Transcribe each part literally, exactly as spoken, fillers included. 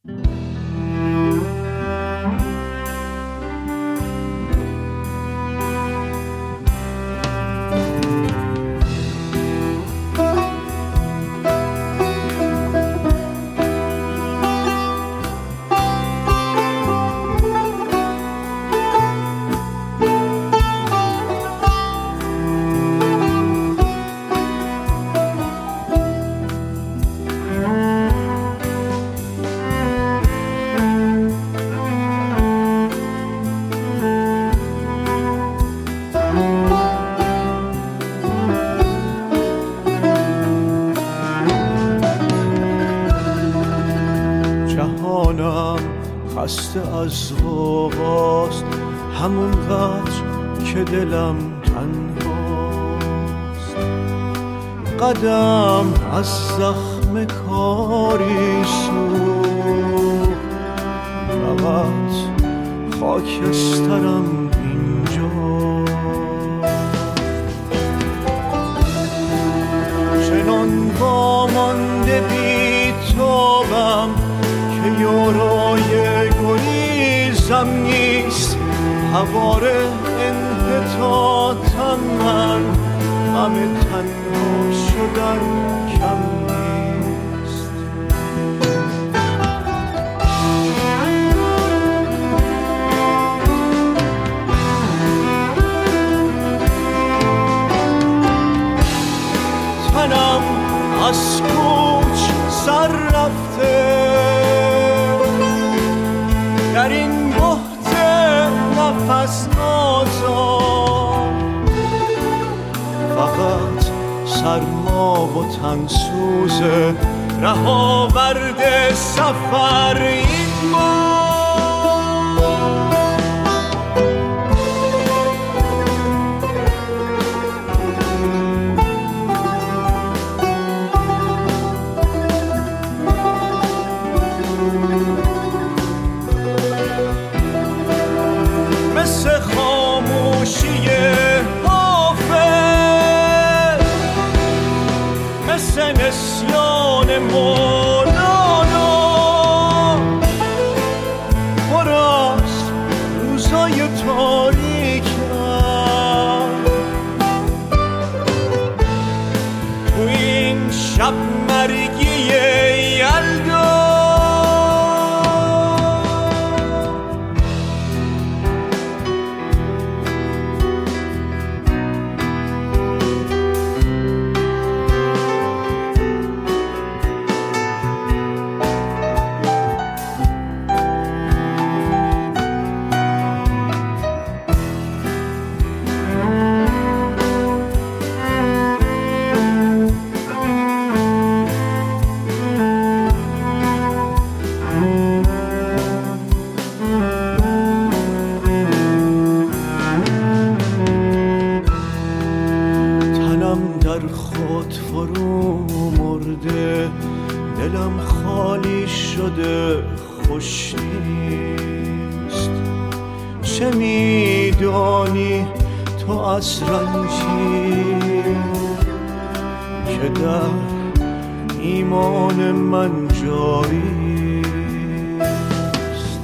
خسته از غوغاست همونقدر که دلم تنهاست، قدم از زخم کاری سوخت، فقط خاکسترم اینجا. چنان وامانده بی تابم که یارای گریزم نیست، هوار انحطاطم من، غم تنها شدن کم نیست. تنم از کوچ سر رفته، در این بحت نفس آزاد، فقط سرما و تنسوز رهاورد سفر این ما. مثل خاموشی حافظ، مثل نسیان مولانا، پراست روزای تاریکم، تو این شب مرگی یلدا. در خود فرو مرده، دلم خالی شده، خوش نیست. چه میدانی تو از رنجی که در ایمان من جاری است؟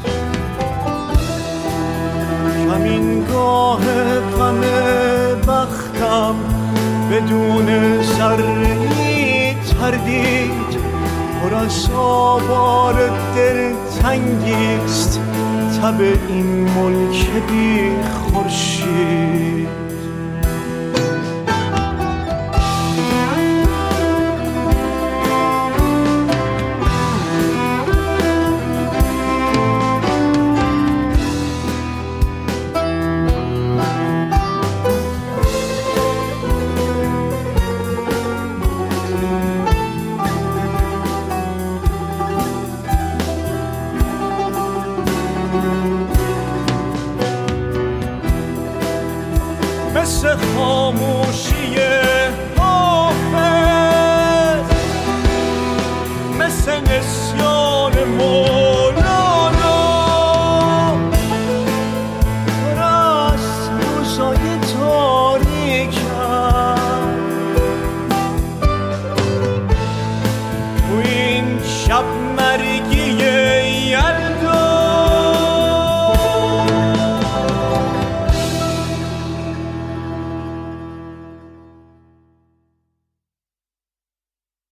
کمینگاه غم بختم بدون ذره‌ای تردید، پر از آوار دلتنگیست تب این ملک بی خورشید. مثل خاموشی حافظ، مثل نسیان مولانا، پر از روزای تاریکم، تو این شب برگی یلا